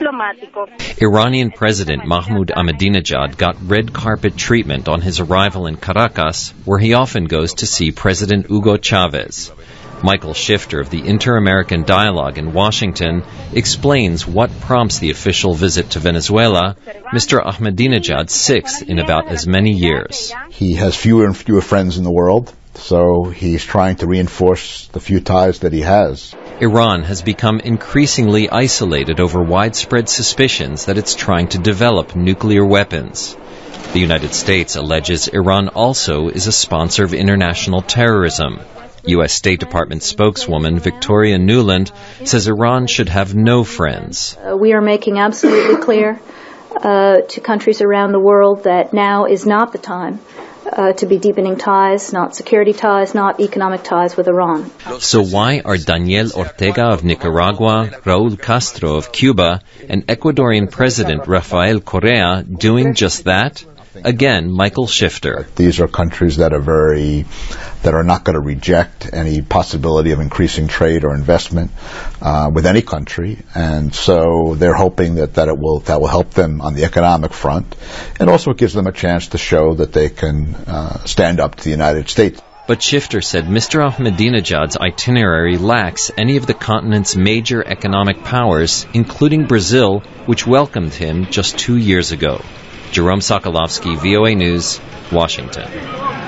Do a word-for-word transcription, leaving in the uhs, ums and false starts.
Iranian President Mahmoud Ahmadinejad got red carpet treatment on his arrival in Caracas, where he often goes to see President Hugo Chavez. Michael Shifter of the Inter-American Dialogue in Washington explains what prompts the official visit to Venezuela, Mister Ahmadinejad's sixth in about as many years. He has fewer and fewer friends in the world, so he's trying to reinforce the few ties that he has. Iran has become increasingly isolated over widespread suspicions that it's trying to develop nuclear weapons. The United States alleges Iran also is a sponsor of international terrorism. U S State Department spokeswoman Victoria Nuland says Iran should have no friends. Uh, we are making absolutely clear uh, to countries around the world that now is not the time uh, to be deepening ties, not security ties, not economic ties with Iran. So why are Daniel Ortega of Nicaragua, Raul Castro of Cuba, and Ecuadorian President Rafael Correa doing just that? Again, Michael Shifter. These are countries that are very, that are not going to reject any possibility of increasing trade or investment uh, with any country, and so they're hoping that, that it will that will help them on the economic front, and also it gives them a chance to show that they can uh, stand up to the United States. But Shifter said Mister Ahmadinejad's itinerary lacks any of the continent's major economic powers, including Brazil, which welcomed him just two years ago. Jerome Sokolovsky, V O A News, Washington.